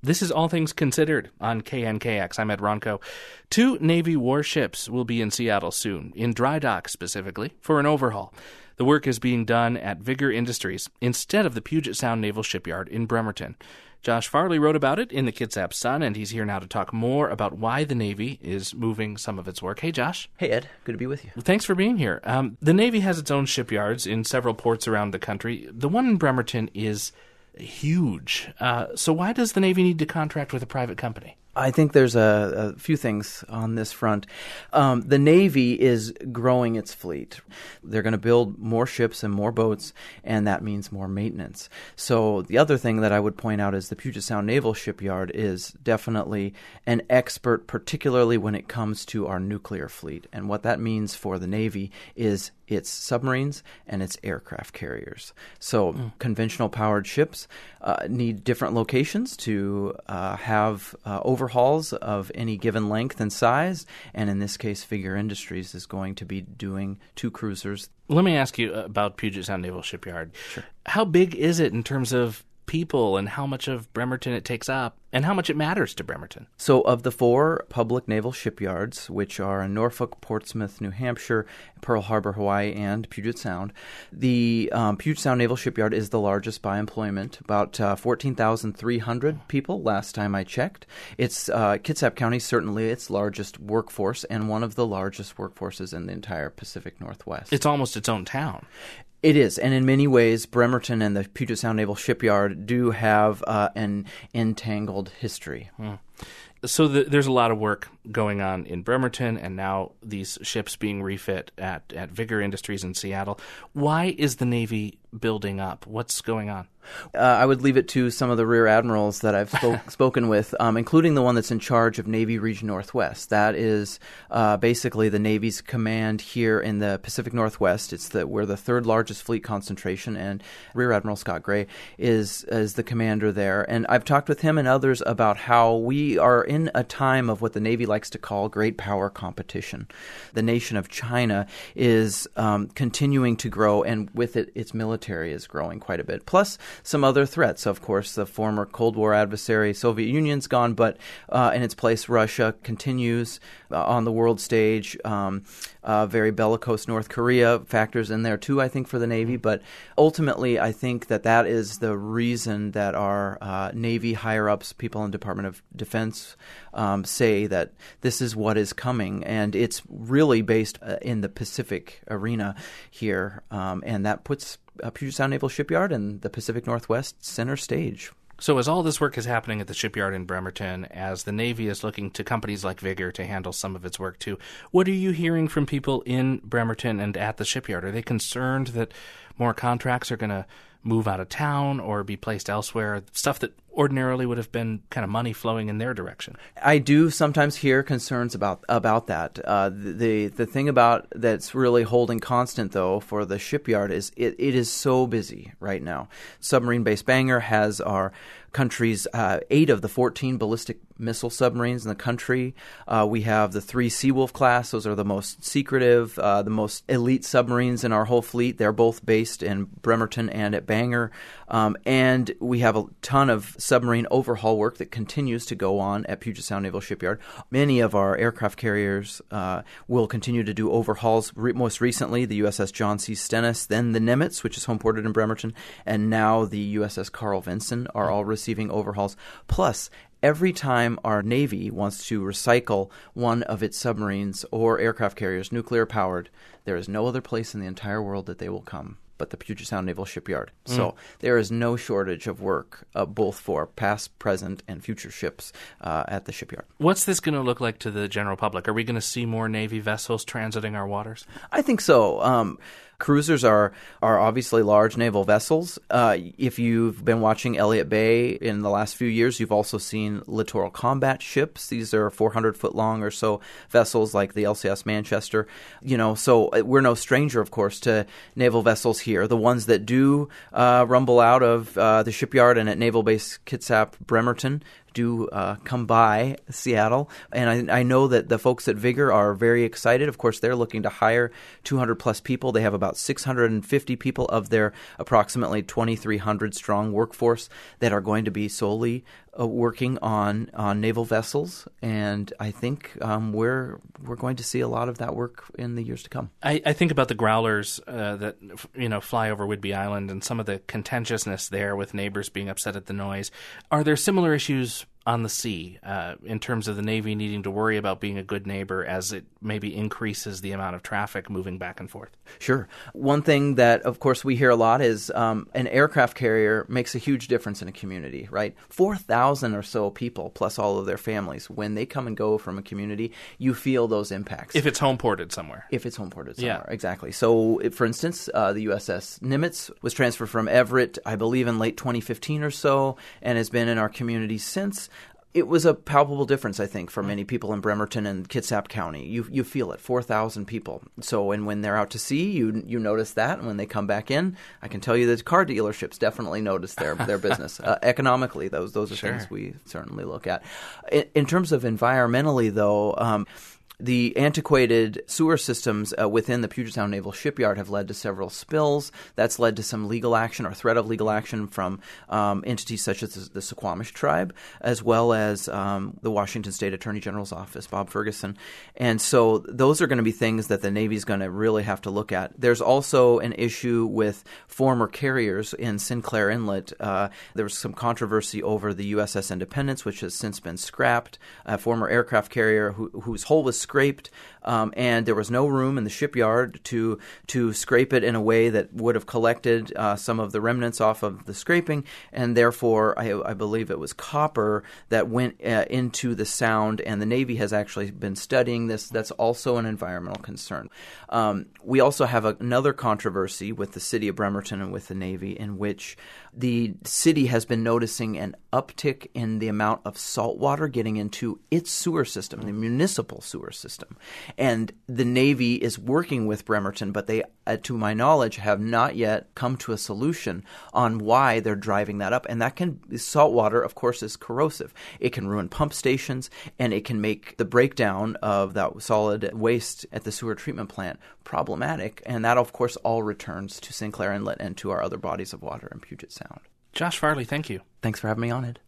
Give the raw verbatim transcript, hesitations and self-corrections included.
This is All Things Considered on K N K X. I'm Ed Ronco. Two Navy warships will be in Seattle soon, in dry dock specifically, for an overhaul. The work is being done at Vigor Industries instead of the Puget Sound Naval Shipyard in Bremerton. Josh Farley wrote about it in the Kitsap Sun, and he's here now to talk more about why the Navy is moving some of its work. Hey, Josh. Hey, Ed. Good to be with you. Well, thanks for being here. Um, the Navy has its own shipyards in several ports around the country. The one in Bremerton is huge. Uh, so why does the Navy need to contract with a private company? I think there's a, a few things on this front. Um, the Navy is growing its fleet. They're going to build more ships and more boats, and that means more maintenance. So the other thing that I would point out is the Puget Sound Naval Shipyard is definitely an expert, particularly when it comes to our nuclear fleet. And what that means for the Navy is its submarines and its aircraft carriers. So mm. conventional powered ships uh, need different locations to uh, have uh, overhauls of any given length and size. And in this case, Vigor Industries is going to be doing two cruisers. Let me ask you about Puget Sound Naval Shipyard. Sure. How big is it in terms of people and how much of Bremerton it takes up and how much it matters to Bremerton? So of the four public naval shipyards, which are in Norfolk, Portsmouth, New Hampshire, Pearl Harbor, Hawaii, and Puget Sound, the um, Puget Sound Naval Shipyard is the largest by employment, about uh, fourteen thousand three hundred people last time I checked. It's uh, Kitsap County, certainly its largest workforce and one of the largest workforces in the entire Pacific Northwest. It's almost its own town. It is, and in many ways, Bremerton and the Puget Sound Naval Shipyard do have uh, an entangled history. Hmm. So the, there's a lot of work going on in Bremerton, and now these ships being refit at, at Vigor Industries in Seattle. Why is the Navy building up? What's going on? Uh, I would leave it to some of the rear admirals that I've spoke, spoken with, um, including the one that's in charge of Navy Region Northwest. That is uh, basically the Navy's command here in the Pacific Northwest. It's the we're the third largest fleet concentration, and Rear Admiral Scott Gray is is the commander there. And I've talked with him and others about how we are in a time of what the Navy likes to call great power competition. The nation of China is um, continuing to grow, and with it, its military is growing quite a bit. Plus, some other threats. Of course, the former Cold War adversary Soviet Union's gone, but uh, in its place, Russia continues uh, on the world stage. Um, uh, very bellicose North Korea factors in there too, I think, for the Navy. But ultimately, I think that that is the reason that our uh, Navy higher-ups, people in the Department of Defense, um, say that this is what is coming. And it's really based uh, in the Pacific arena here, um, and that puts Uh, Puget Sound Naval Shipyard and the Pacific Northwest center stage. So as all this work is happening at the shipyard in Bremerton, as the Navy is looking to companies like Vigor to handle some of its work too, what are you hearing from people in Bremerton and at the shipyard? Are they concerned that more contracts are going to move out of town or be placed elsewhere, stuff that ordinarily would have been kind of money flowing in their direction? I do sometimes hear concerns about about that. Uh, the the thing about that's really holding constant, though, for the shipyard is it, it is so busy right now. Submarine base Bangor has our country's uh, eight of the fourteen ballistic missile submarines in the country. Uh, we have the three Seawolf class. Those are the most secretive, uh, the most elite submarines in our whole fleet. They're both based in Bremerton and at Bangor. Um, and we have a ton of submarine overhaul work that continues to go on at Puget Sound Naval Shipyard. Many of our aircraft carriers uh, will continue to do overhauls. Re- most recently, the U S S John C. Stennis, then the Nimitz, which is homeported in Bremerton, and now the U S S Carl Vinson are all receiving overhauls. Plus, every time our Navy wants to recycle one of its submarines or aircraft carriers, nuclear-powered, there is no other place in the entire world that they will come but the Puget Sound Naval Shipyard. Mm. So there is no shortage of work, uh, both for past, present, and future ships uh, at the shipyard. What's this going to look like to the general public? Are we going to see more Navy vessels transiting our waters? I think so. Um, Cruisers are are obviously large naval vessels. Uh, if you've been watching Elliott Bay in the last few years, you've also seen littoral combat ships. These are four hundred foot long or so vessels like the L C S Manchester. You know, so we're no stranger, of course, to naval vessels here. The ones that do uh, rumble out of uh, the shipyard and at Naval Base Kitsap Bremerton do uh, come by Seattle. And I, I know that the folks at Vigor are very excited. Of course, they're looking to hire two hundred plus people. They have about six hundred fifty people of their approximately twenty-three hundred strong workforce that are going to be solely uh, working on, on naval vessels, and I think um, we're we're going to see a lot of that work in the years to come. I, I think about the growlers uh, that you know fly over Whidbey Island and some of the contentiousness there with neighbors being upset at the noise. Are there similar issues on the sea uh, in terms of the Navy needing to worry about being a good neighbor as it maybe increases the amount of traffic moving back and forth? Sure. One thing that, of course, we hear a lot is um, an aircraft carrier makes a huge difference in a community, right? four thousand or so people, plus all of their families, when they come and go from a community, you feel those impacts. If it's home ported somewhere. If it's home ported somewhere, Yeah. exactly. So, if, for instance, uh, the U S S Nimitz was transferred from Everett, I believe, in late twenty fifteen or so, and has been in our community since. It was a palpable difference, I think, for many people in Bremerton and Kitsap County. You you feel it, four thousand people. So, and when they're out to sea, you you notice that. And when they come back in, I can tell you that car dealerships definitely notice their their business. Uh, economically, those those are Sure. things we certainly look at. In, in terms of environmentally, though, um, the antiquated sewer systems uh, within the Puget Sound Naval Shipyard have led to several spills. That's led to some legal action or threat of legal action from um, entities such as the, the Suquamish tribe, as well as um, the Washington State Attorney General's office, Bob Ferguson. And so those are going to be things that the Navy's going to really have to look at. There's also an issue with former carriers in Sinclair Inlet. Uh, there was some controversy over the U S S Independence, which has since been scrapped. A former aircraft carrier who, whose hull was scraped, um, and there was no room in the shipyard to to scrape it in a way that would have collected uh, some of the remnants off of the scraping, and therefore I, I believe it was copper that went uh, into the Sound, and the Navy has actually been studying this. That's also an environmental concern. Um, we also have a, another controversy with the city of Bremerton and with the Navy, in which the city has been noticing an uptick in the amount of salt water getting into its sewer system, the municipal sewer system. And the Navy is working with Bremerton, but they, uh, to my knowledge, have not yet come to a solution on why they're driving that up. And that can, salt water, of course, is corrosive. It can ruin pump stations, and it can make the breakdown of that solid waste at the sewer treatment plant problematic. And that, of course, all returns to Sinclair Inlet and to our other bodies of water in Puget Sound. Josh Farley, thank you. Thanks for having me on, Ed.